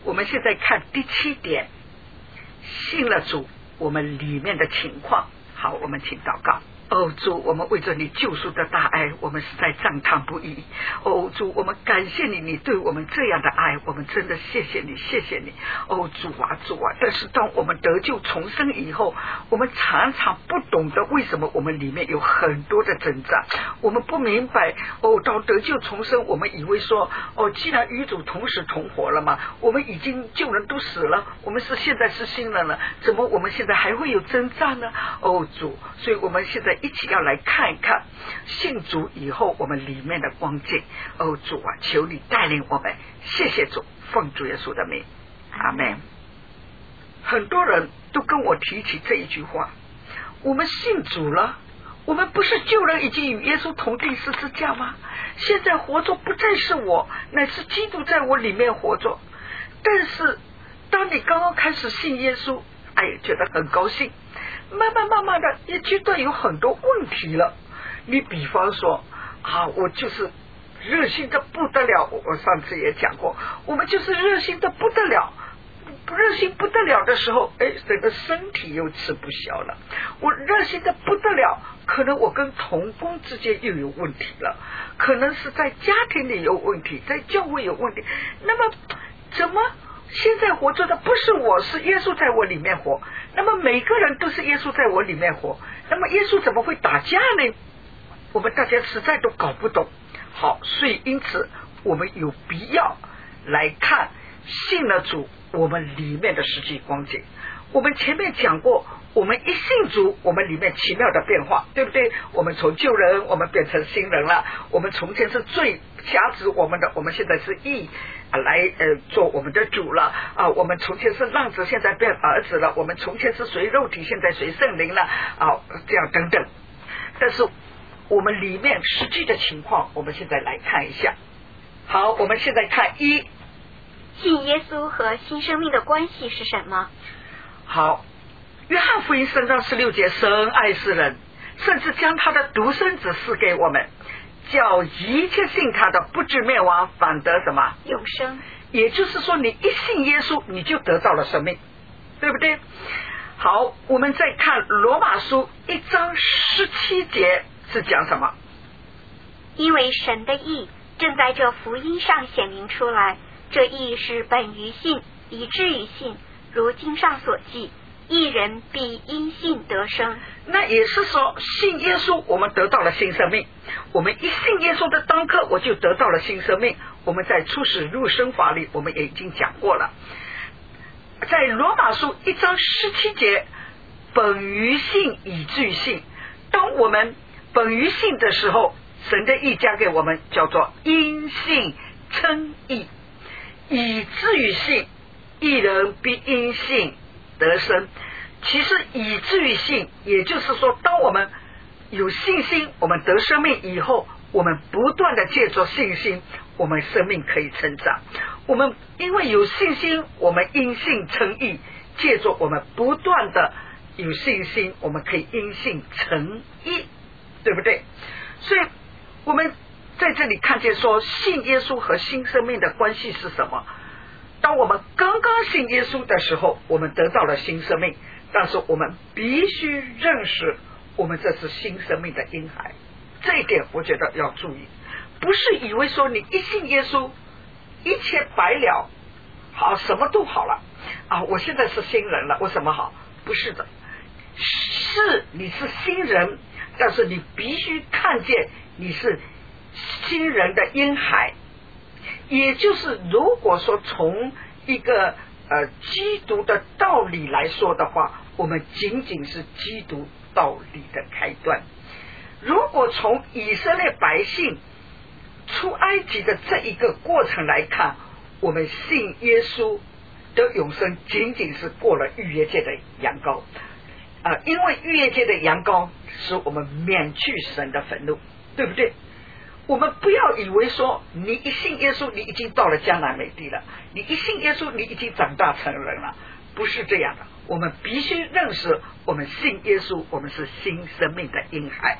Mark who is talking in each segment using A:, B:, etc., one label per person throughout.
A: 我们现在看第7点，信了主我们里面的情况。好，我们请祷告。主，我们为着你救赎的大爱，我们实在赞叹不已。主，我们感谢你，你对我们这样的爱，我们真的谢谢你，谢谢你。主啊，主啊！但是当我们得救重生以后，我们常常不懂得为什么我们里面有很多的挣扎，我们不明白。到得救重生，我们以为说，既然与主同死同活了嘛，我们已经旧人都死了，我们现在是新人了，怎么我们现在还会有挣扎呢？主，所以我们现在一起要来看一看信主以后我们里面的光景。主啊，求你带领我们，谢谢主，奉主耶稣的名，阿们。很多人都跟我提起这一句话，我们信主了，我们不是旧人已经与耶稣同定十字架吗？现在活着不再是我，乃是基督在我里面活着。但是当你刚刚开始信耶稣，觉得很高兴，慢慢的也觉得有很多问题了。你比方说我就是热心的不得了，我上次也讲过，我们就是热心的不得了，热心不得了的时候，整个身体又吃不消了。我热心的不得了，可能我跟同工之间又有问题了，可能是在家庭里有问题，在教会有问题。那么怎么现在活着的不是我，是耶稣在我里面活？那么每个人都是耶稣在我里面活，那么耶稣怎么会打架呢？我们大家实在都搞不懂。好，所以因此我们有必要来看信了主我们里面的实际光景。我们前面讲过，我们一信主，我们里面奇妙的变化，对不对？我们从旧人我们变成新人了，我们从前是罪辖制我们的，我们现在是义来做我们的主了我们从前是浪子，现在变儿子了，我们从前是随肉体，现在随圣灵了这样等等。但是我们里面实际的情况，我们现在来看一下。好，我们现在看一，
B: 信耶稣和新生命的关系是什么？
A: 好，约翰福音3章16节，神爱世人，甚至将他的独生子赐给我们，叫一切信他的不至灭亡，反得什么？
B: 永生。
A: 也就是说，你一信耶稣，你就得到了生命，对不对？好，我们再看罗马书1章17节是讲什么？
B: 因为神的义正在这福音上显明出来，这义是本于信，以至于信，如经上所记，义人必因信得生。
A: 那也是说，信耶稣我们得到了新生命，我们一信耶稣的当刻，我就得到了新生命。我们在初始入生法里我们也已经讲过了。在罗马书1章17节，本于信，以至于信。当我们本于信的时候，神的义加给我们，叫做因信称义，以至于信，义人必因信得生。其实以至于信，也就是说，当我们有信心，我们得生命以后，我们不断的借着信心，我们生命可以成长。我们因为有信心，我们因信称义，借着我们不断的有信心，我们可以因信成义，对不对？所以我们在这里看见说，信耶稣和新生命的关系是什么？当我们刚刚信耶稣的时候，我们得到了新生命，但是我们必须认识我们这是新生命的婴孩，这一点我觉得要注意。不是以为说你一信耶稣一切白了，好，什么都好了我现在是新人了，我什么好？不是的，是你是新人，但是你必须看见你是新人的婴孩。也就是如果说从一个基督的道理来说的话，我们仅仅是基督道理的开端。如果从以色列百姓出埃及的这一个过程来看，我们信耶稣得永生仅仅是过了逾越界的羊羔因为逾越界的羊羔使我们免去神的愤怒，对不对？我们不要以为说你一信耶稣你已经到了迦南美地了，你一信耶稣你已经长大成人了，不是这样的。我们必须认识我们信耶稣，我们是新生命的婴孩。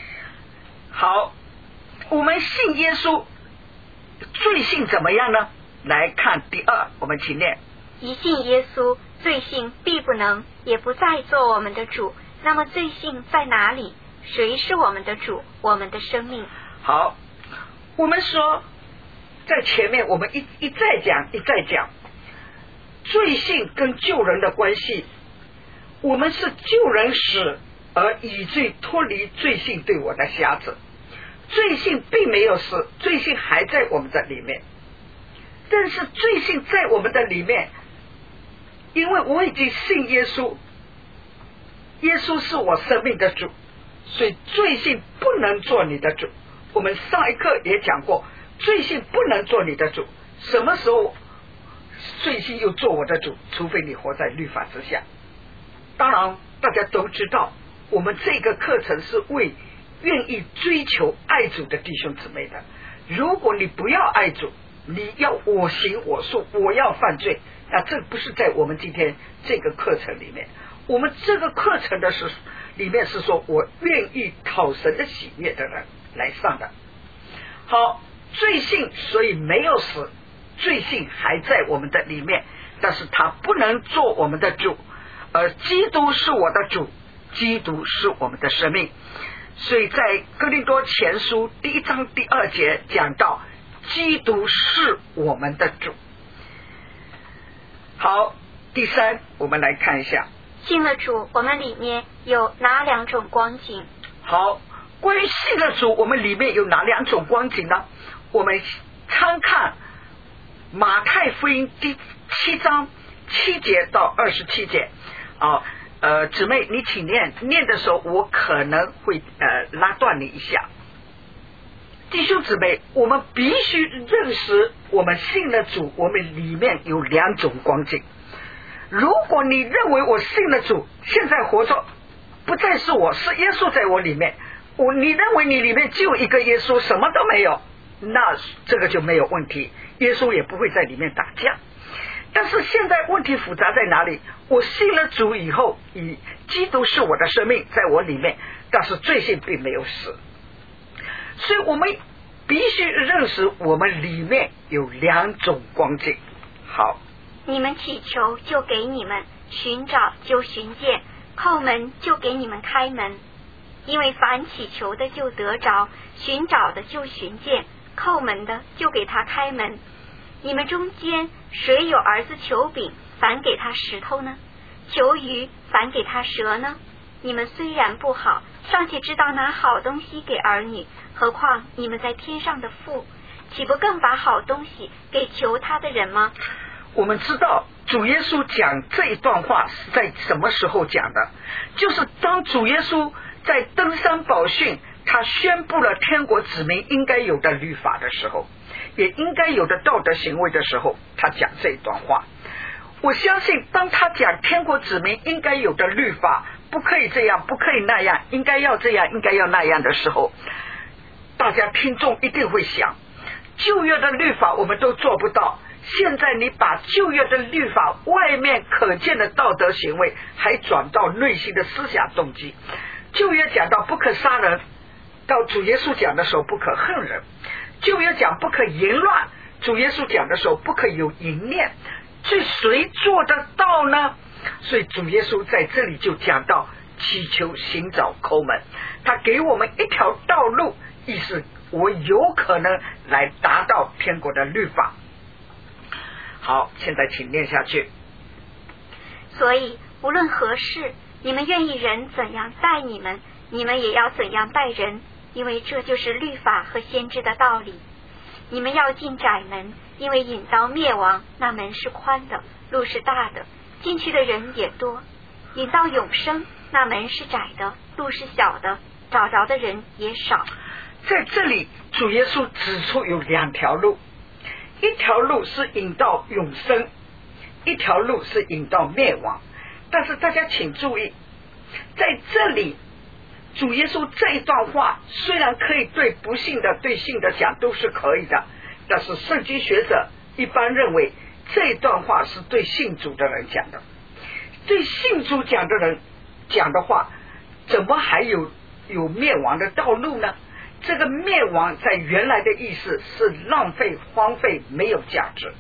A: 好，我们信耶稣，罪性怎么样呢？ 来看第二，我们请念：
B: 一信耶稣，罪性必不能，也不再做我们的主。那么罪性在哪里？谁是我们的主？我们的生命。
A: 好，我们说在前面我们一再讲罪性跟救人的关系，我们是救人死而以罪脱离罪性对我的辖制。罪性并没有死，罪性还在我们的里面，但是罪性在我们的里面，因为我已经信耶稣，耶稣是我生命的主，所以罪性不能做你的主。我们上一课也讲过，罪性不能做你的主。什么时候罪性又做我的主？除非你活在律法之下。当然大家都知道，我们这个课程是为愿意追求爱主的弟兄姊妹的。如果你不要爱主，你要我行我素，我要犯罪，那这不是在我们今天这个课程里面。我们这个课程的里面是说我愿意讨神的喜悦的人来上的。好，罪性所以没有死，罪性还在我们的里面，但是他不能做我们的主，而基督是我的主，基督是我们的生命。所以在哥林多前书1章2节讲到，基督是我们的主。好，第三，我们来看一下
B: 信了主，我们里面有哪2种光景？
A: 好，关于信了主，我们里面有哪2种光景呢？我们参看马太福音第7章7节到27节。姊妹你请念的时候，我可能会拉断你一下。弟兄姊妹，我们必须认识，我们信了主，我们里面有2种光景。如果你认为我信了主，现在活着不再是我，是耶稣在我里面，你认为你里面只有一个耶稣，什么都没有，那这个就没有问题，耶稣也不会在里面打架。但是现在问题复杂在哪里？我信了主以后，基督是我的生命在我里面，但是罪性并没有死。所以我们必须认识我们里面有2种光景。好，
B: 你们祈求就给你们，寻找就寻见，叩门就给你们开门。因为凡祈求的就得着，寻找的就寻见，叩门的就给他开门。你们中间谁有儿子求饼，反给他石头呢？求鱼，反给他蛇呢？你们虽然不好，尚且知道拿好东西给儿女，何况你们在天上的父，岂不更把好东西给求他的人吗？
A: 我们知道主耶稣讲这一段话是在什么时候讲的？就是当主耶稣在登山宝训，他宣布了天国子民应该有的律法的时候，也应该有的道德行为的时候，他讲这一段话。我相信当他讲天国子民应该有的律法，不可以这样，不可以那样，应该要这样，应该要那样的时候，大家听众一定会想，旧约的律法我们都做不到，现在你把旧约的律法外面可见的道德行为还转到内心的思想动机。旧约讲到不可杀人，到主耶稣讲的时候不可恨人。旧约讲不可淫乱，主耶稣讲的时候不可有淫念，这谁做得到呢？所以主耶稣在这里就讲到祈求、寻找、叩门，他给我们一条道路，意思我有可能来达到天国的律法。好，现在请念下去。
B: 所以无论何事，你们愿意人怎样待你们，你们也要怎样待人，因为这就是律法和先知的道理。你们要进窄门，因为引到灭亡，那门是宽的，路是大的，进去的人也多；引到永生，那门是窄的，路是小的，找着的人也少。
A: 在这里主耶稣指出有2条路，一条路是引到永生，一条路是引到灭亡。但是大家请注意，在这里主耶稣这一段话虽然可以对不信的对信的讲都是可以的，但是圣经学者一般认为这一段话是对信主的人讲的。对信主讲的人讲的话，怎么还有灭亡的道路呢？这个灭亡在原来的意思是浪费、荒废、没有价值。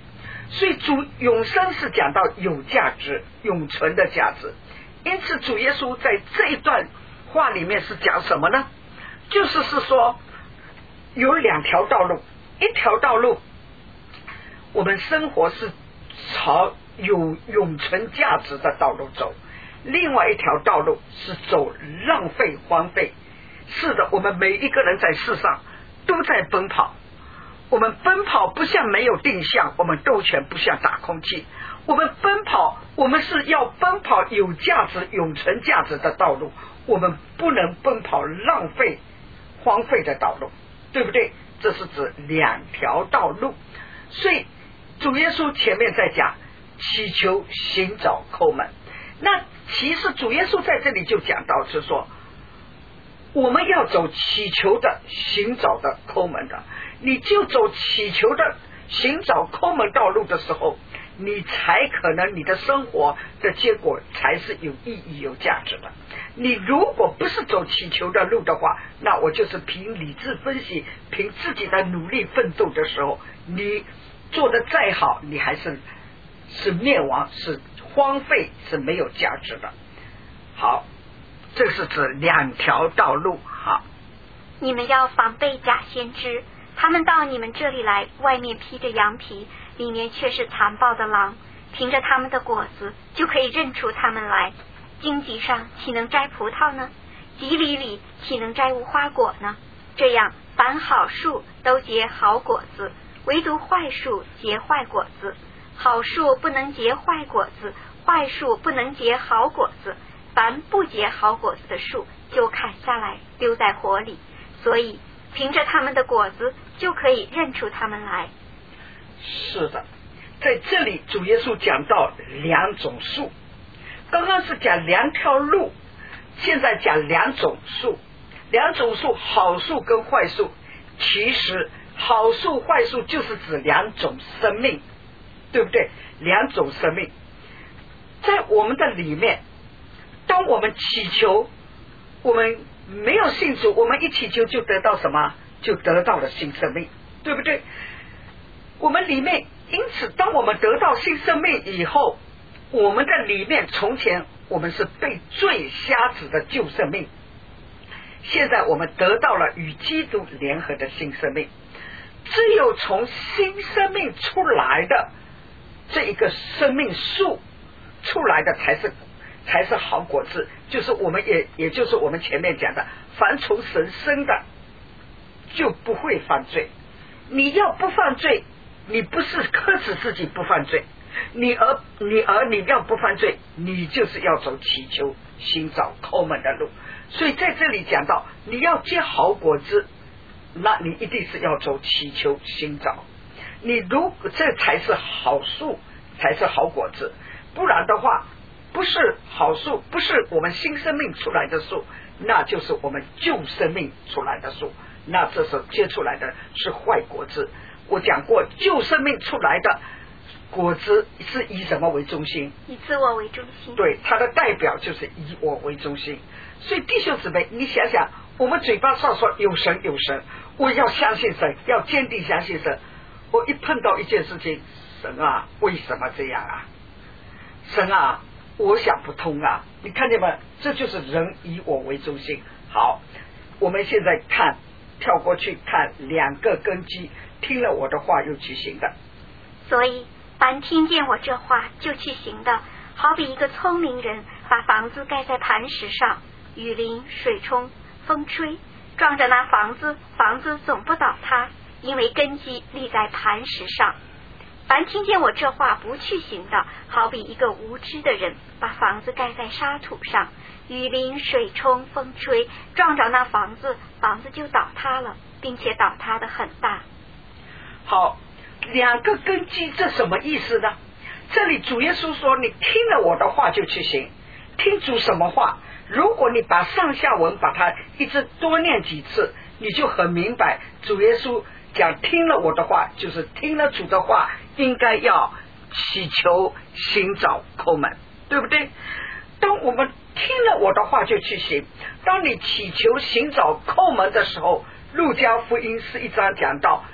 A: 所以主永生是讲到有价值、永存的价值。因此主耶稣在这一段话里面是讲什么呢？就是说有两条道路，一条道路我们生活是朝有永存价值的道路走，另外一条道路是走浪费荒废。是的，我们每一个人在世上都在奔跑，我们奔跑不像没有定向，我们斗拳不像打空气，我们奔跑，我们是要奔跑有价值永存价值的道路，我们不能奔跑浪费荒废的道路，对不对？这是指两条道路。所以主耶稣前面在讲祈求、寻找、叩门。那其实主耶稣在这里就讲到是说，我们要走祈求的、寻找的、叩门的。你就走祈求的、寻找、叩门道路的时候，你才可能你的生活的结果才是有意义、有价值的。你如果不是走祈求的路的话，那我就是凭理智分析、凭自己的努力奋斗的时候，你做的再好，你还是灭亡，是荒废，是没有价值的。好，这是指两条道路。好，
B: 你们要防备假先知，他们到你们这里来，外面披着羊皮，里面却是残暴的狼。凭着他们的果子就可以认出他们来。荆棘上岂能摘葡萄呢？蒺藜里岂能摘无花果呢？这样，凡好树都结好果子，唯独坏树结坏果子。好树不能结坏果子，坏树不能结好果子。凡不结好果子的树，就砍下来丢在火里。所以凭着他们的果子就可以认出他们来。
A: 是的，在这里主耶稣讲到两种树，刚刚是讲两条路，现在讲两种树。两种树，好树跟坏树，其实好树坏树就是指两种生命，对不对？两种生命在我们的里面，当我们祈求，我们没有信主，我们一祈求就得到什么？就得到了新生命，对不对？我们里面，因此当我们得到新生命以后，我们的里面从前我们是被罪瞎子的旧生命，现在我们得到了与基督联合的新生命。只有从新生命出来的这一个生命树出来的才是好果子，就是我们也就是我们前面讲的，凡从神生的就不会犯罪。你要不犯罪，你不是克制自己不犯罪，你要不犯罪，你就是要走祈求、寻找、叩门的路。所以在这里讲到，你要结好果子，那你一定是要走祈求、寻找。你如果这才是好树，才是好果子，不然的话，不是好树，不是我们新生命出来的树，那就是我们旧生命出来的树，那这是结出来的是坏果子。我讲过，旧生命出来的果子是以什么为中心？
B: 以自我为中心。
A: 对，它的代表就是以我为中心。所以弟兄姊妹，你想想，我们嘴巴上说有神有神，我要相信神，要坚定相信神。我一碰到一件事情，神啊，为什么这样啊？神啊，我想不通啊！你看见吗？这就是人以我为中心。好，我们现在跳过去看两个根基，听了我的话又去行的。
B: 所以凡听见我这话就去行的，好比一个聪明人把房子盖在磐石上，雨淋、水冲、风吹，撞着那房子，房子总不倒塌，因为根基立在磐石上。凡听见我这话不去行的，好比一个无知的人把房子盖在沙土上，雨淋、水冲、风吹，撞着那房子，房子就倒塌了，并且倒塌的很大。
A: 好，两个根基，这什么意思呢？这里主耶稣说，你听了我的话就去行。听主什么话？如果你把上下文把它一直多念几次，你就很明白主耶稣讲听了我的话，就是听了主的话，应该要祈求、寻找、叩门，对不对？当我们听了我的话就去行，当你祈求、寻找、叩门的时候，路加福音11章讲到，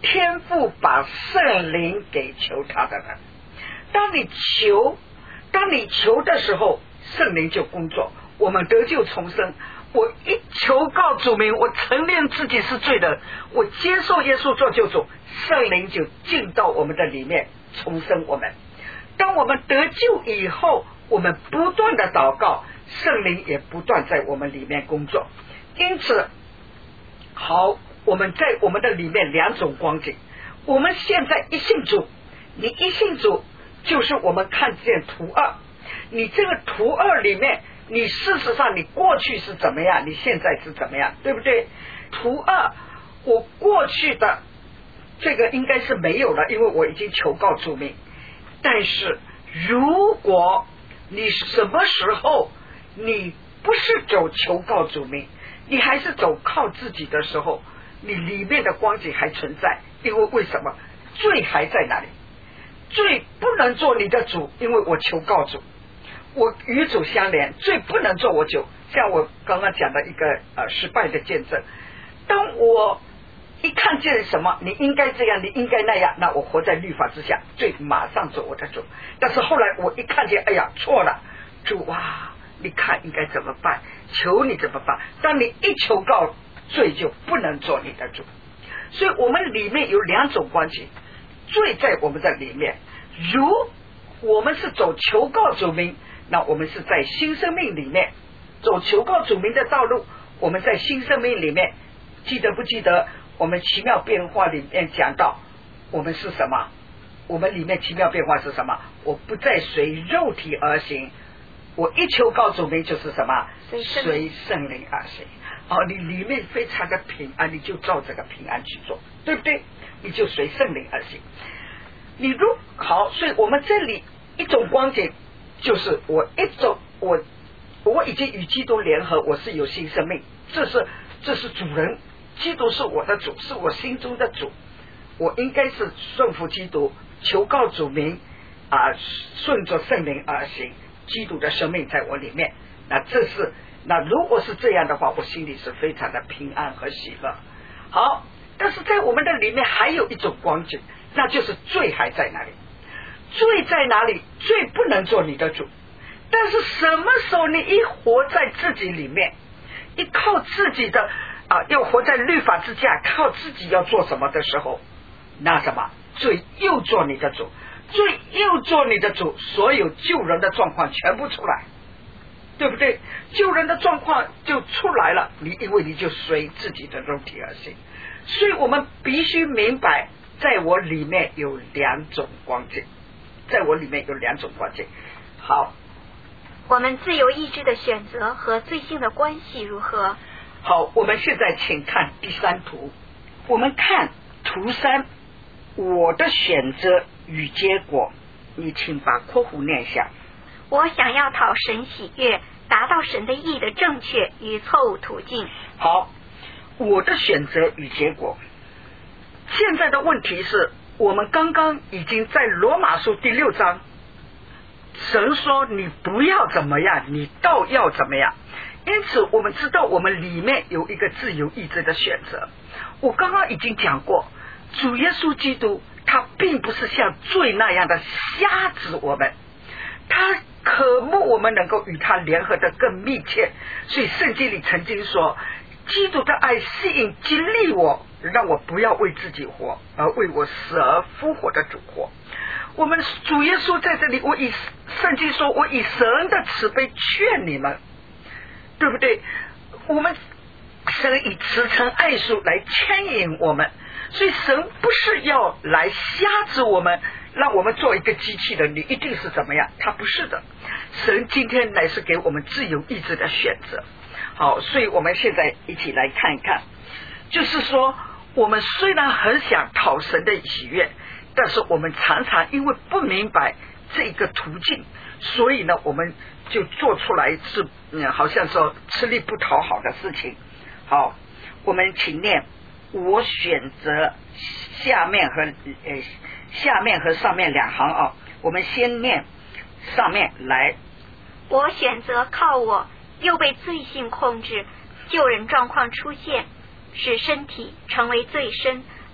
A: 天父把圣灵给求他的人。当你求的时候，圣灵就工作，我们得救重生。我一求告主名，我承认自己是罪人，我接受耶稣做救主，圣灵就进到我们的里面重生我们。当我们得救以后，我们不断的祷告，圣灵也不断在我们里面工作。因此好，我们在我们的里面两种光景。我们现在一信主，你一信主就是我们看见图二，你这个图二里面，你事实上你过去是怎么样，你现在是怎么样，对不对？图二我过去的这个应该是没有了，因为我已经求告主名。但是如果你什么时候你不是走求告主名，你还是走靠自己的时候，你里面的光景还存在。因为为什么？罪还在那里，罪不能做你的主，因为我求告主，我与主相连，罪不能做我主。像我刚刚讲的一个失败的见证，当我一看见什么你应该这样，你应该那样，那我活在律法之下，罪马上做我的主。但是后来我一看见，哎呀错了，主啊，你看应该怎么办，求你怎么办。当你一求告，罪就不能做你的主。所以我们里面有两种关系，罪在我们的里面，如我们是走求告主名，那我们是在新生命里面走求告主名的道路。我们在新生命里面，记得不记得我们奇妙变化里面讲到我们是什么？我们里面奇妙变化是什么？我不再随肉体而行，我一求告主名就是什么？随圣灵而行。你里面非常的平安，你就照这个平安去做，对不对？你就随圣灵而行。你如好，所以我们这里一种光景就是我已经与基督联合，我是有新生命，这是主人，基督是我的主，是我心中的主，我应该是顺服基督，求告主名顺着圣灵而行，基督的生命在我里面。那如果是这样的话，我心里是非常的平安和喜乐。好，但是在我们的里面还有一种光景，那就是罪还在哪里？罪在哪里？罪不能做你的主。但是什么时候你一活在自己里面，一靠自己的要活在律法之下，靠自己要做什么的时候，那什么？罪又做你的主，罪又做你的主，所有救人的状况全部出来，对不对？救人的状况就出来了，因为你就随自己的肉体而行。所以我们必须明白，在我里面有两种光景，在我里面有两种光景。好，
B: 我们自由意志的选择和罪性的关系如何？
A: 好，我们现在请看第三图。我们看图3，我的选择与结果，你请把括弧念下。
B: 我想要讨神喜悦，达到神的义的正确与错误途径。
A: 好，我的选择与结果。现在的问题是，我们刚刚已经在罗马书第6章，神说你不要怎么样，你倒要怎么样。因此我们知道我们里面有一个自由意志的选择。我刚刚已经讲过，主耶稣基督他并不是像罪那样的瞎指我们，他渴慕我们能够与他联合的更密切。所以圣经里曾经说，基督的爱吸引激励我，让我不要为自己活，而为我死而复活的主活。我们主耶稣在这里，圣经说我以神的慈悲劝你们，对不对？我们神以慈诚爱赎来牵引我们，所以神不是要来瞎指我们，让我们做一个机器人，你一定是怎么样，他不是的。神今天乃是给我们自由意志的选择。好，所以我们现在一起来看一看，就是说我们虽然很想讨神的喜悦，但是我们常常因为不明白这个途径，所以呢我们就做出来是好像说吃力不讨好的事情。好，我们请念我选择下面和上面两行我们先念上面来。
B: 我选择靠我，又被罪性控制，救人状况出现，使身体成为罪身，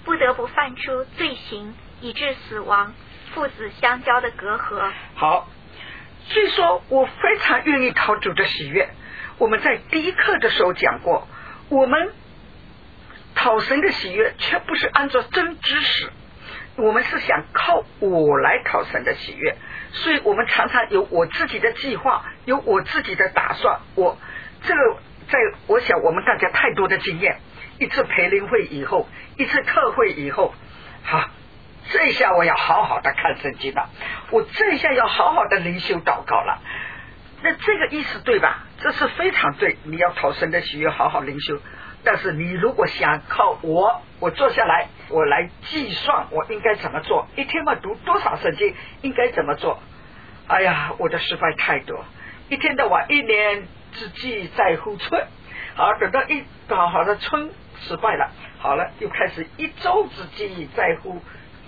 B: 不得不犯出罪行，以致死亡，父子相交的隔阂。
A: 好，所以说我非常愿意讨主的喜悦。我们在第一课的时候讲过，我们讨神的喜悦却不是按照真知识，我们是想靠我来讨神的喜悦，所以我们常常有我自己的计划，有我自己的打算。我想我们大家太多的经验，一次培灵会以后，一次特会以后，好，这一下我要好好的看圣经了，我这一下要好好的灵修祷告了。那这个意思对吧？这是非常对，你要讨神的喜悦，好好灵修。但是你如果想靠我坐下来，我来计算我应该怎么做，一天嘛读多少圣经，应该怎么做，哎呀，我的失败太多，一天到晚一年之计在乎春，好，等到一搞好了春失败了，好了，又开始一周之计在乎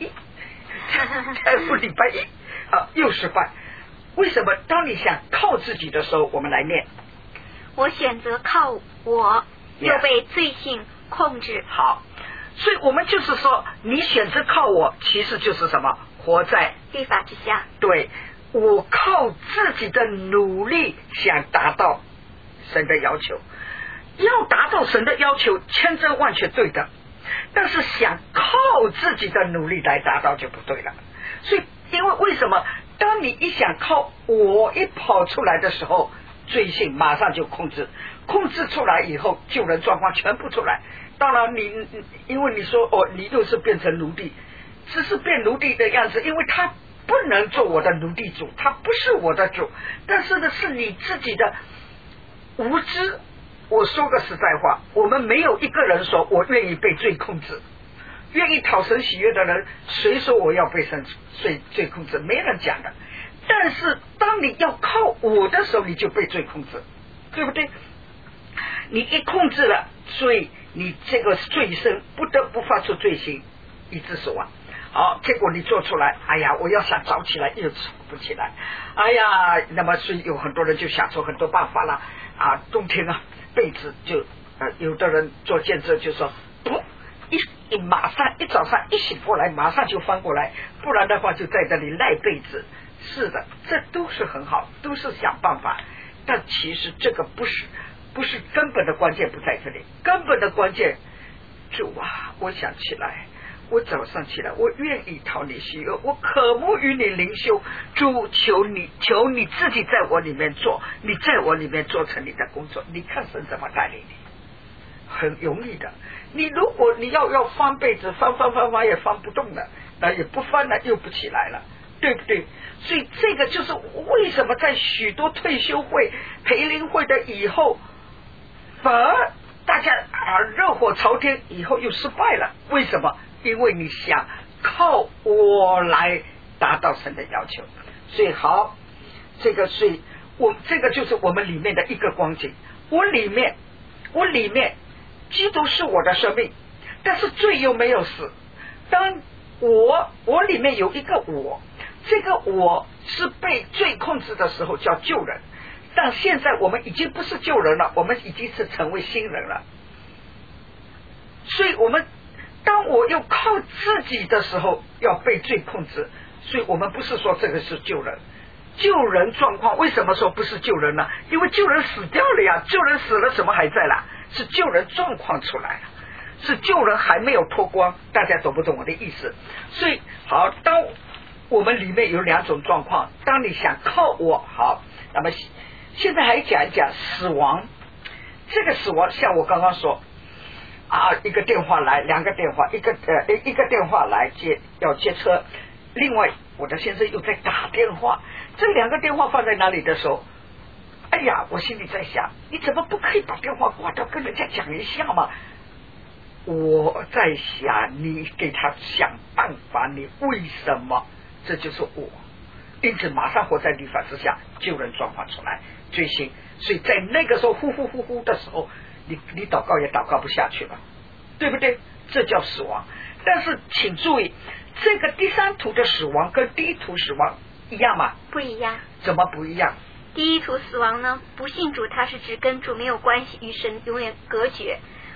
A: 礼拜一，又失败。为什么？当你想靠自己的时候，我们来念，
B: 我选择靠我，又被罪性控制。
A: 好，所以我们就是说，你选择靠我，其实就是什么？活在
B: 律法之下。
A: 对，我靠自己的努力想达到神的要求，要达到神的要求，千真万确对的，但是想靠自己的努力来达到就不对了。所以，因为什么？当你一想靠我一跑出来的时候，罪性马上就控制出来以后，救人状况全部出来。当然你因为你说你又是变成奴隶，只是变奴隶的样子，因为他不能做我的奴隶主，他不是我的主，但是呢是你自己的无知。我说个实在话，我们没有一个人说我愿意被罪控制，愿意讨神喜悦的人，谁说我要被神罪控制？没人讲的。但是当你要靠我的时候，你就被罪控制，对不对？你一控制了，所以你这个罪身不得不发出罪行，以致死亡。好，结果你做出来，哎呀，我要想早起来又早不起来，哎呀，那么所以有很多人就想出很多办法了啊，冬天啊被子就有的人做见证就说不。马上一早上一醒过来马上就翻过来，不然的话就在这里赖被子。是的，这都是很好，都是想办法，但其实这个不是根本的关键，不在这里。根本的关键，主啊，我想起来，我早上起来，我愿意讨你喜悦，我渴慕与你灵修。主，求你自己在我里面做，你在我里面做成你的工作，你看神怎么带领你，很容易的。你如果你要翻被子，翻也翻不动了，那也不翻了又不起来了，对不对？所以这个就是为什么在许多退休会、培灵会的以后，反而大家热火朝天，以后又失败了。为什么？因为你想靠我来达到神的要求。所以好，这个所以这个就是我们里面的一个光景。我里面基督是我的生命，但是罪又没有死。当我里面有一个我，这个我是被罪控制的时候叫救人，但现在我们已经不是救人了，我们已经是成为新人了。所以当我要靠自己的时候要被罪控制，所以我们不是说这个是救人。救人状况为什么说不是救人呢？因为救人死掉了呀，救人死了什么还在啦？是救人状况出来了，是救人还没有脱光。大家懂不懂我的意思？所以好，当我们里面有两种状况，当你想靠我，好，那么现在还讲一讲死亡。这个死亡像我刚刚说一个电话来，两个电话，一个电话来要接车，另外我的先生又在打电话，这两个电话放在哪里的时候，哎呀，我心里在想，你怎么不可以把电话挂掉跟人家讲一下嘛？我在想你给他想办法，你为什么？这就是我，因此马上活在律法之下，救人状况出来，罪行。所以在那个时候呼的时候，你祷告也祷告不下去了，对不对？这叫死亡。但是请注意，这个第三图的死亡跟第一图死亡一样吗？
B: 不一样。
A: 怎么不一样？
B: 第一图死亡呢，不信主，它是指跟主没有关系，与神永远隔绝；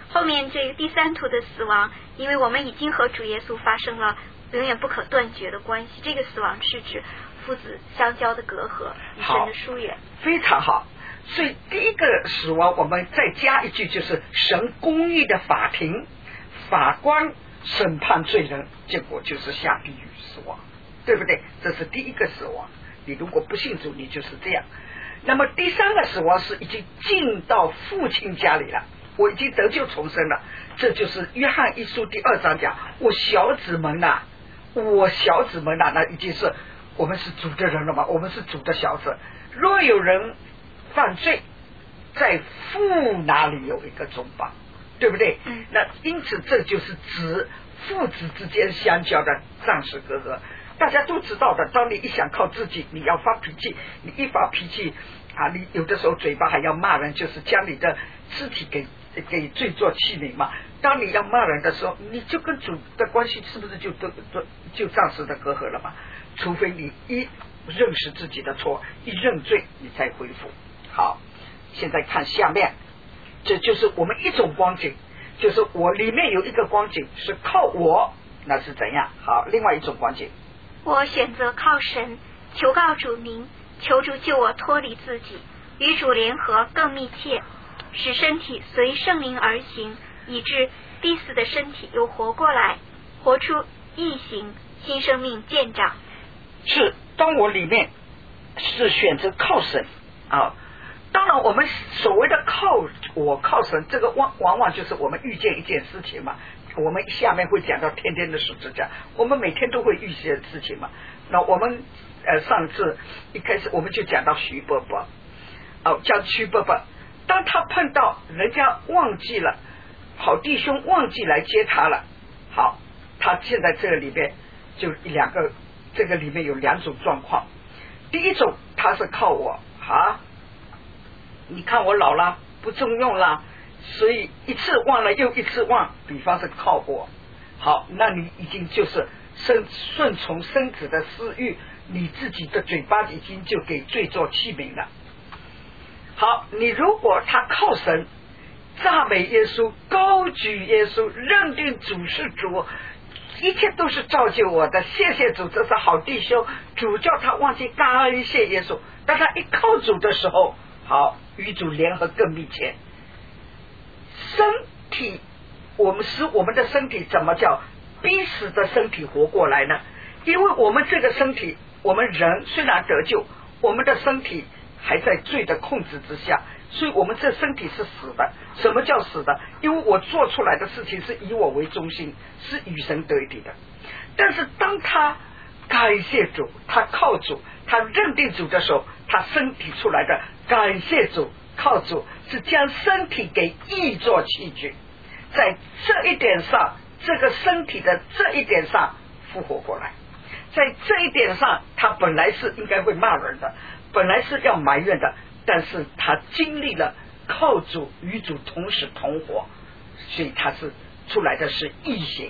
B: 后面这个第三途的死亡，因为我们已经和主耶稣发生了永远不可断绝的关系，这个死亡是指父子相交的隔阂，与神的疏远。
A: 非常好。所以第一个死亡，我们再加一句，就是神公义的法庭，法官审判罪人，结果就是下地狱死亡，对不对？这是第一个死亡。你如果不信主，你就是这样。那么第三个死亡是已经进到父亲家里了，我已经得救重生了。这就是约翰一书第2章讲，我小子们呐，那已经是我们是主的人了嘛，我们是主的小子。若有人犯罪，在父那里有一个中保，对不对？那因此这就是指父子之间相交的暂时隔阂。大家都知道的，当你一想靠自己，你要发脾气，你一发脾气啊，你有的时候嘴巴还要骂人，就是将你的肢体给罪作器皿嘛。当你要骂人的时候，你就跟主的关系是不是就暂时的隔阂了嘛？除非你一认识自己的错，一认罪，你再恢复。好，现在看下面，这就是我们一种光景，就是我里面有一个光景是靠我，那是怎样？好，另外一种光景，
B: 我选择靠神，求告主名，求主救我脱离自己，与主联合更密切，使身体随圣灵而行，以致必死的身体又活过来，活出异形，新生命见长。
A: 是当我里面是选择靠神啊。当然我们所谓的靠神，这个往往就是我们遇见一件事情嘛。我们下面会讲到天天的十字架，我们每天都会遇见事情嘛。那我们上次一开始我们就讲到徐伯伯，讲徐伯伯，当他碰到人家忘记了，好弟兄忘记来接他了，好，他现在这个里面就两个，这个里面有两种状况。第一种，他是靠我啊，你看我老了，不中用了，所以一次忘了又一次忘，比方是靠我。好，那你已经就是顺从身子的私欲，你自己的嘴巴已经就给罪作器皿了。好，你如果他靠神，赞美耶稣，高举耶稣，认定主是主，一切都是造就我的，谢谢主，这是好弟兄。主叫他忘记感谢耶稣，当他一靠主的时候，好，与主联合更密切。身体，我们使我们的身体怎么叫逼死的身体活过来呢？因为我们这个身体，我们人虽然得救，我们的身体还在罪的控制之下，所以我们这身体是死的。什么叫死的？因为我做出来的事情是以我为中心，是与神对立的。但是当他感谢主，他靠主，他认定主的时候，他身体出来的感谢主靠主，是将身体给译作器具，在这一点上，这个身体的这一点上复活过来。在这一点上，他本来是应该会骂人的，本来是要埋怨的，但是他经历了靠主与主同时同活，所以他是出来的是异形。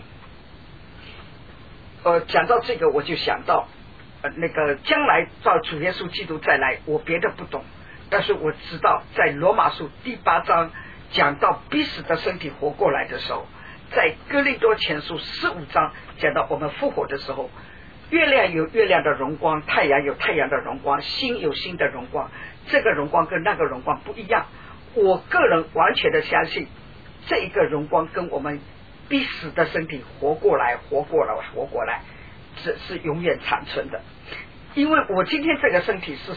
A: 讲到这个，我就想到那个将来到主耶稣基督再来，我别的不懂，但是我知道在罗马书第8章讲到逼死的身体活过来的时候，在哥林多前书15章讲到我们复活的时候，月亮有月亮的荣光，太阳有太阳的荣光，星有星的荣光，这个荣光跟那个荣光不一样。我个人完全的相信，这一个荣光跟我们逼死的身体活过来，这是永远长存的。因为我今天这个身体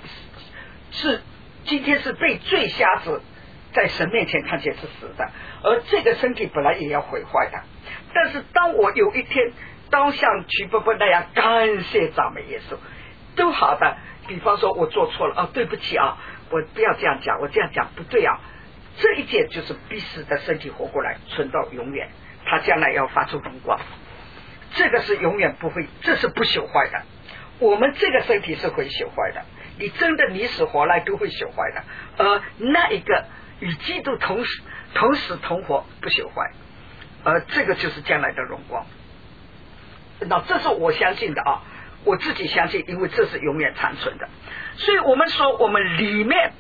A: 今天是被罪瞎子在神面前看见是死的，而这个身体本来也要毁坏的。但是当我有一天当像徐伯伯那样感谢赞美耶稣，都好的。比方说我做错了，对不起啊，我不要这样讲，我这样讲不对啊。这一件就是逼死的身体活过来，存到永远，他将来要发出荣光，这个是永远不会，这是不朽坏的。我们这个身体是会朽坏的，你真的你死活来都会朽坏的，而那一个与基督同死同活不朽坏，而这个就是将来的荣光。那这是我相信的啊，我自己相信，因为这是永远长存的。所以我们说我们里面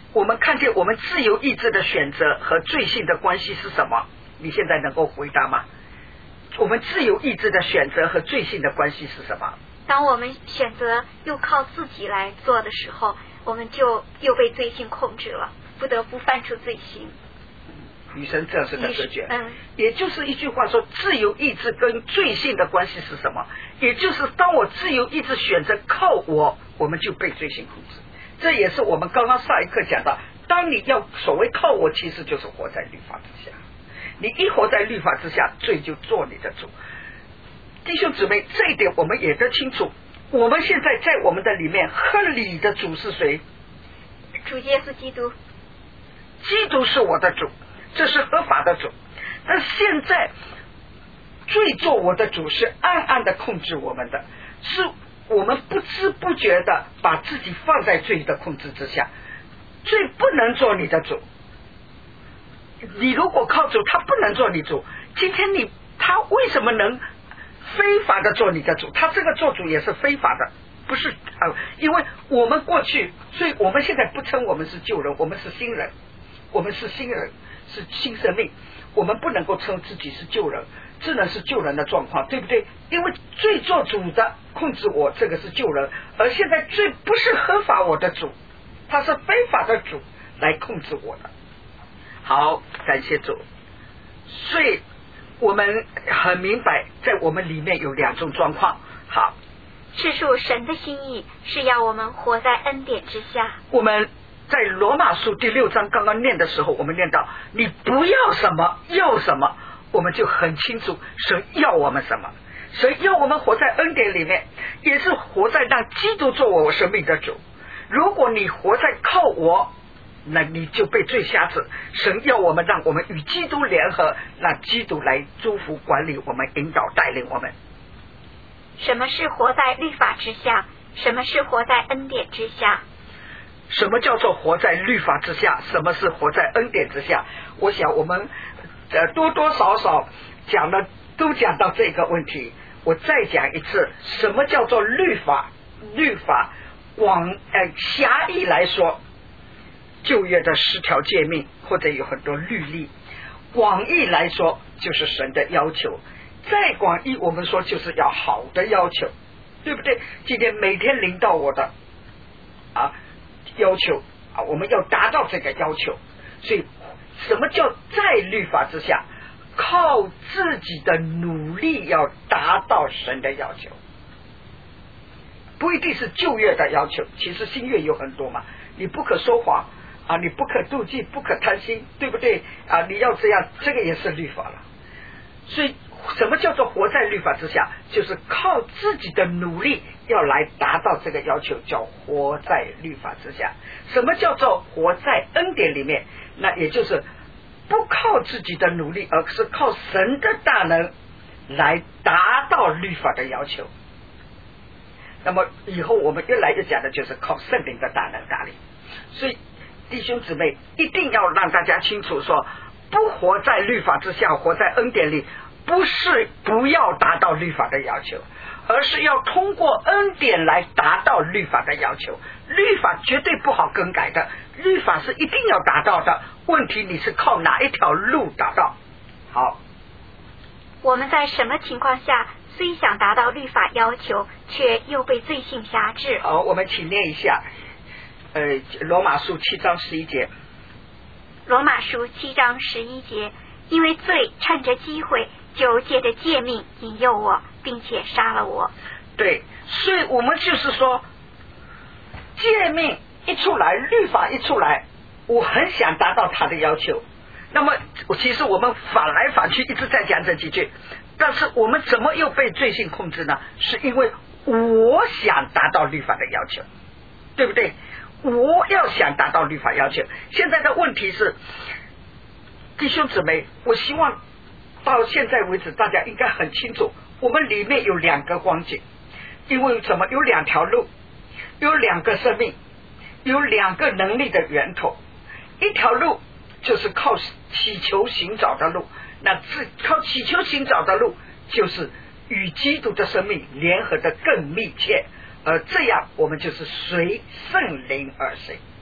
A: 我们看见我们自由意志的选择和罪性的关系是什么？你现在能够回答吗？我们自由意志的选择和罪性的关系是什么？
B: 当我们选择又靠自己来做的时候，我们就又被罪性控制了，不得不犯出罪行。
A: 女生这是的隔绝，也就是一句话说，自由意志跟罪性的关系是什么？也就是当我自由意志选择靠我们就被罪性控制。这也是我们刚刚上一课讲到，当你要所谓靠我，其实就是活在律法之下。你一活在律法之下，罪就做你的主。弟兄姊妹，这一点我们也都清楚。我们现在在我们的里面合理的主是谁？
B: 主耶稣基督。
A: 基督是我的主，这是合法的主。但现在罪做我的主是暗暗的控制我们的，是我们不知不觉的把自己放在罪的控制之下。罪不能做你的主，你如果靠主，他不能做你主。今天他为什么能非法的做你的主？他这个做主也是非法的，不是因为我们过去，所以我们现在不称我们是旧人，我们是新人，我们是新人，是新生命，我们不能够称自己是旧人，只能是旧人的状况，对不对？因为罪做主的控制我，这个是旧人，而现在罪不是合法我的主，他是非法的主来控制我的。好，感谢主。所以我们很明白，在我们里面有两种状况。好，
B: 是属神的心意是要我们活在恩典之下。
A: 我们在罗马书第6章刚刚念的时候，我们念到你不要什么要什么，我们就很清楚神要我们什么。神要我们活在恩典里面，也是活在让基督做我生命的主。如果你活在靠我，那你就被罪辖制。神要我们让我们与基督联合，让基督来祝福管理我们，引导带领我们。
B: 什么是活在律法之下？什么是活在恩典之下？
A: 什么叫做活在律法之下？什么是活在恩典之下？我想我们多多少少都讲到这个问题。我再讲一次，什么叫做律法？律法狭义来说，旧约的10条诫命，或者有很多律例；广义来说，就是神的要求；再广义，我们说就是要好的要求，对不对？今天每天领到我的要求我们要达到这个要求。所以什么叫在律法之下？靠自己的努力要达到神的要求，不一定是旧约的要求，其实新约有很多嘛。你不可说谎你不可妒忌，不可贪心，对不对你要这样，这个也是律法了。所以什么叫做活在律法之下？就是靠自己的努力要来达到这个要求，叫活在律法之下。什么叫做活在恩典里面？那也就是不靠自己的努力，而是靠神的大能来达到律法的要求。那么以后我们越来越讲的就是靠圣灵的大能打理。所以弟兄姊妹一定要让大家清楚说，不活在律法之下，活在恩典里，不是不要达到律法的要求，而是要通过恩典来达到律法的要求。律法绝对不好更改的，律法是一定要达到的，问题你是靠哪一条路达到。好，
B: 我们在什么情况下虽想达到律法要求，却又被罪性辖制？
A: 好，我们请念一下罗马书7章11节。
B: 罗马书7章11节，因为罪趁着机会就借着诫命引诱我，并且杀了我。
A: 对，所以我们就是说，诫命一出来，律法一出来，我很想达到他的要求。那么其实我们反来反去一直在讲这几句，但是我们怎么又被罪性控制呢？是因为我想达到律法的要求，对不对？我要想达到律法要求。现在的问题是，弟兄姊妹，我希望到现在为止大家应该很清楚，我们里面有2个光景。因为什么？有2条路，有2个生命，有2个能力的源头。一条路就是靠祈求寻找的路，那靠祈求寻找的路就是与基督的生命联合的更密切，而这样我们就是随圣灵而行。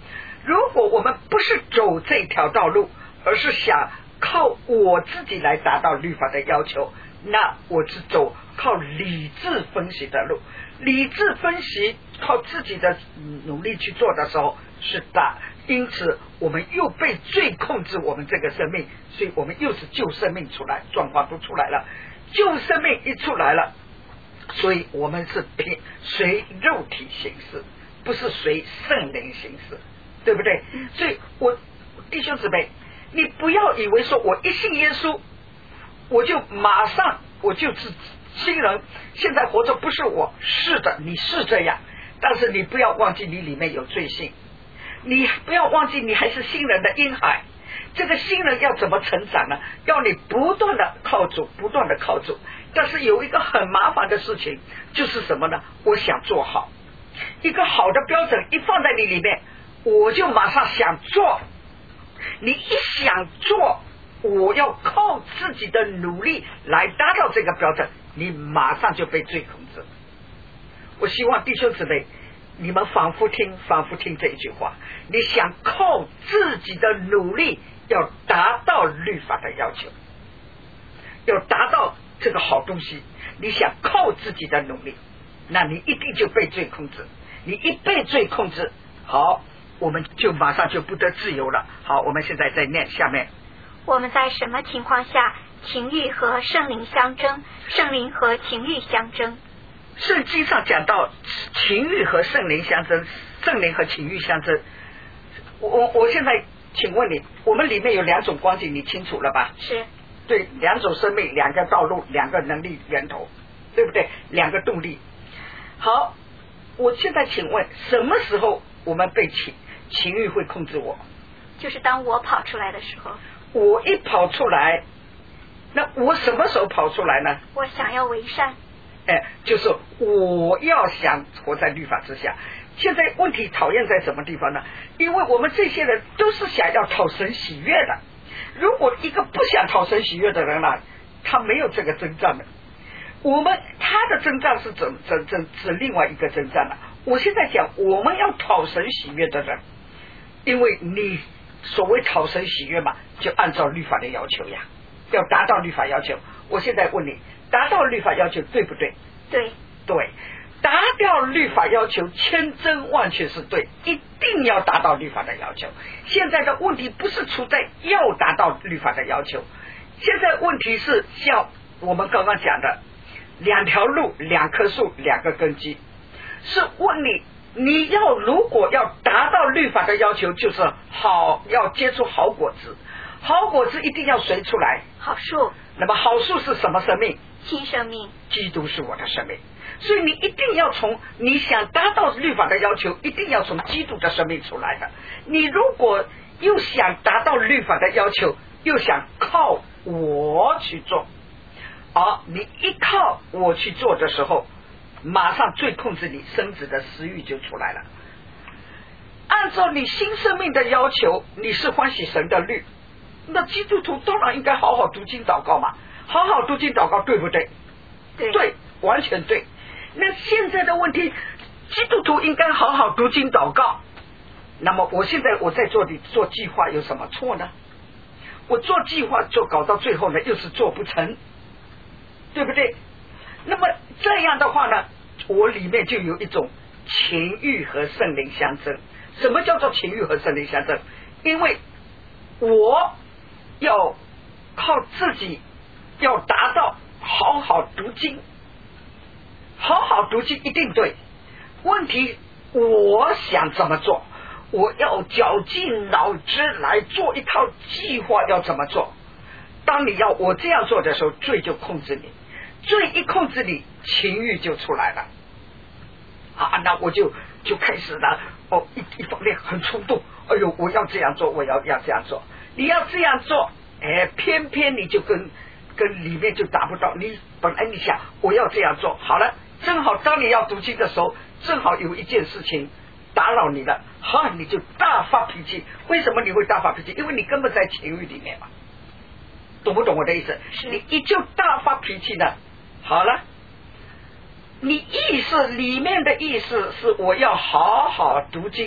A: 如果我们不是走这条道路，而是想靠我自己来达到律法的要求，那我是走靠理智分析的路。理智分析靠自己的努力去做的时候是大，因此我们又被罪控制我们这个生命，所以我们又是旧生命出来，状况都出来了。旧生命一出来了，所以我们是随肉体行事，不是随圣灵行事，对不对？所以我弟兄姊妹，你不要以为说我一信耶稣我就马上我就是新人，现在活着不是我，是的，你是这样，但是你不要忘记你里面有罪性，你不要忘记你还是新人的婴孩。这个新人要怎么成长呢？要你不断的靠主，不断的靠主。但是有一个很麻烦的事情，就是什么呢？我想做好一个好的标准一放在你里面，我就马上想做。你一想做，我要靠自己的努力来达到这个标准，你马上就被罪控制。我希望弟兄姊妹你们反复听这一句话，你想靠自己的努力要达到律法的要求，要达到这个好东西，你想靠自己的努力，那你一定就被罪控制。你一被罪控制，好，我们就马上就不得自由了。好，我们现在再念下面。
B: 我们在什么情况下情欲和圣灵相争，圣灵和情欲相争？
A: 圣经上讲到情欲和圣灵相争，圣灵和情欲相争。我现在请问你，我们里面有两种光景，你清楚了吧？
B: 是。
A: 对，两种生命，两个道路，两个能力源头，对不对？两个动力。好，我现在请问，什么时候我们被情欲会控制我？
B: 就是当我跑出来的时候。
A: 我一跑出来，那我什么时候跑出来呢？
B: 我想要为善。
A: 就是我要想活在律法之下。现在问题讨厌在什么地方呢？因为我们这些人都是想要讨神喜悦的。如果一个不想讨神喜悦的人呢，他没有这个征战的。他的征战是指另外一个征战了。我现在讲我们要讨神喜悦的人，因为你所谓讨神喜悦嘛，就按照律法的要求呀，要达到律法要求。我现在问你，达到律法要求对不对？
B: 对，
A: 达到律法要求千真万确是对，一定要达到律法的要求。现在的问题不是出在要达到律法的要求，现在问题是像我们刚刚讲的两条路，两棵树，两个根基，是问你如果要达到律法的要求，就是要结出好果子，好果子一定要随出来，
B: 好树。
A: 那么好树是什么生命？
B: 新生命。
A: 基督是我的生命。所以你一定要从你想达到律法的要求，一定要从基督的生命出来的。你如果又想达到律法的要求，又想靠我去做，你一靠我去做的时候，马上罪控制你，生子的私欲就出来了。按照你新生命的要求，你是欢喜神的律，那基督徒当然应该好好读经祷告嘛，好好读经祷告，对不对？对，完全对。那现在的问题，基督徒应该好好读经祷告。那么我在做计划有什么错呢？我做计划搞到最后呢，又是做不成，对不对？那么这样的话呢，我里面就有一种情欲和圣灵相争。什么叫做情欲和圣灵相争？因为我要靠自己要达到好好读经，好好读经一定对。问题我想怎么做，我要绞尽脑汁来做一套计划要怎么做。当你要我这样做的时候，罪就控制你，罪一控制你，情欲就出来了。那我就开始了。一方面很冲动，我要这样做，我要这样做。你要这样做，偏偏你就跟里面就达不到。你本来你想我要这样做，好了，正好当你要读经的时候，正好有一件事情打扰你了，你就大发脾气。为什么你会大发脾气？因为你根本在情欲里面嘛，懂不懂我的意思？你一就大发脾气呢，好了，你意识里面的意思是我要好好读经，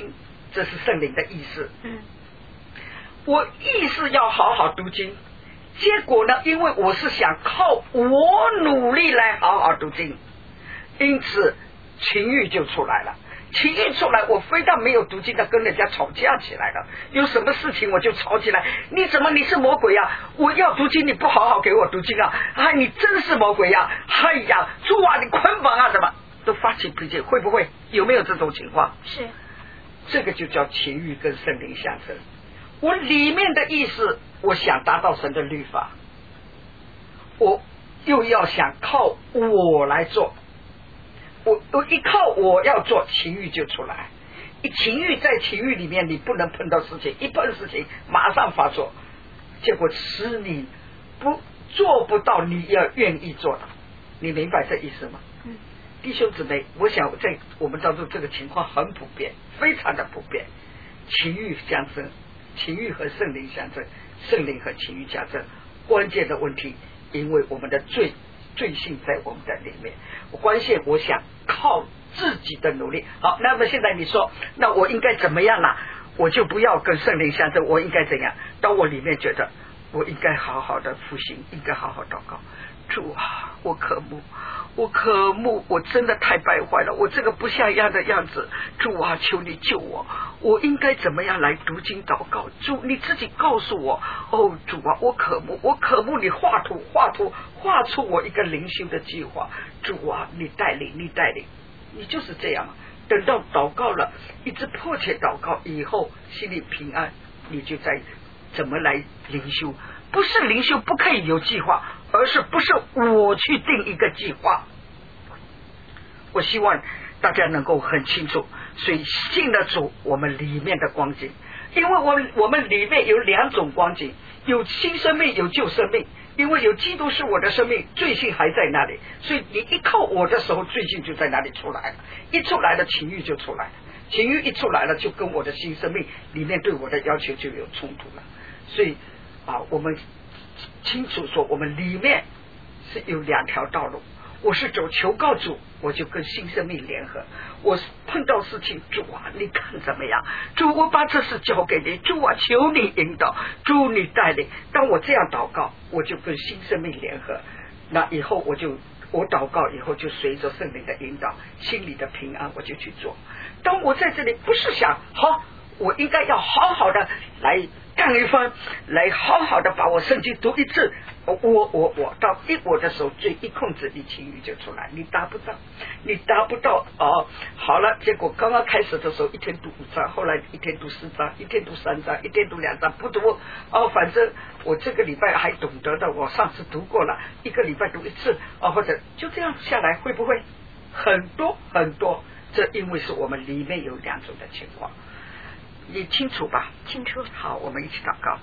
A: 这是圣灵的意思。我意识要好好读经，结果呢，因为我是想靠我努力来好好读经，因此情欲就出来了。情欲出来，我非但没有读经的跟人家吵架起来了，有什么事情我就吵起来，你是魔鬼啊，我要读经你不好好给我读经啊，你真是魔鬼啊，哎呀，主啊你捆绑啊，什么都发起脾气，会不会有没有这种情况？
B: 是，
A: 这个就叫情欲跟圣灵相争。我里面的意思，我想达到神的律法，我又要想靠我来做，我一靠我要做，情欲就出来。情欲在情欲里面，你不能碰到事情，一碰事情马上发作，结果使你做不到你要愿意做的。你明白这意思吗？弟兄姊妹，我想在我们当中这个情况很普遍，非常的普遍。情欲相争，情欲和圣灵相争，圣灵和情欲相争，关键的问题，因为我们的罪性在我们的里面。关键我想靠自己的努力。好，那么现在你说，那我应该怎么样呢？我就不要跟圣灵相争，我应该怎样？当我里面觉得我应该好好的复兴，应该好好祷告，主啊，我渴慕，我真的太败坏了，我这个不像样的样子，主啊，求你救我，我应该怎么样来读经祷告？主你自己告诉我。哦，主啊，我渴慕你画出我一个灵修的计划。主啊，你带领，你就是这样。等到祷告了，一直迫切祷告以后，心里平安，你就在怎么来灵修。不是灵修不可以有计划，而是不是我去定一个计划。我希望大家能够很清楚，所以信了主，我们里面的光景，因为我们里面有两种光景，有新生命，有旧生命。因为有基督是我的生命，罪性还在那里，所以你一靠我的时候，罪性就在那里出来了，一出来了，情欲就出来了，情欲一出来了，就跟我的新生命里面对我的要求就有冲突了。所以我们清楚说，我们里面是有两条道路。我是走求告主，我就跟新生命联合。我碰到事情，主啊，你看怎么样？主，我把这事交给你，主啊，求你引导，主你带领。当我这样祷告，我就跟新生命联合。那以后我祷告以后，就随着圣灵的引导，心里的平安，我就去做。当我在这里不是想好，我应该要好好的来干一番，来好好的把我圣经读一次。我到我的时候，罪一控制，你情欲就出来，你达不到好了，结果刚刚开始的时候，一天读5章，后来一天读4章，一天读3章，一天读2章，不读反正我这个礼拜还懂得的，我上次读过了，一个礼拜读1次或者就这样下来，会不会很多？这因为是我们里面有两种的情况，你清楚吧？
B: 清楚。
A: 好，我们一起祷告。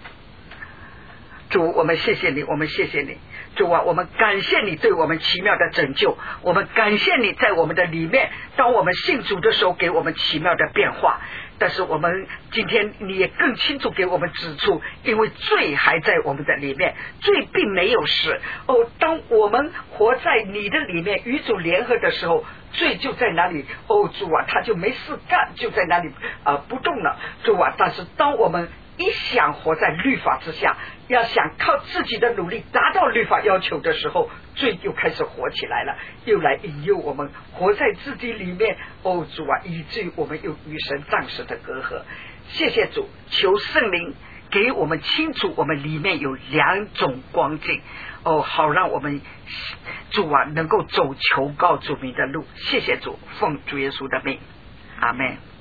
A: 主，我们谢谢你，主啊，我们感谢你对我们奇妙的拯救，我们感谢你在我们的里面，当我们信主的时候给我们奇妙的变化。但是我们今天你也更清楚给我们指出，因为罪还在我们的里面，罪并没有死。当我们活在你的里面与主联合的时候，罪就在哪里？主啊，他就没事干，就在那里不动了。主啊，但是当我们一想活在律法之下，要想靠自己的努力达到律法要求的时候，罪又开始活起来了，又来引诱我们活在自己里面。主啊，以至于我们又与神暂时的隔阂。谢谢主，求圣灵给我们清楚，我们里面有两种光景好让我们主啊能够走求告主名的路。谢谢主，奉主耶稣的名，阿们。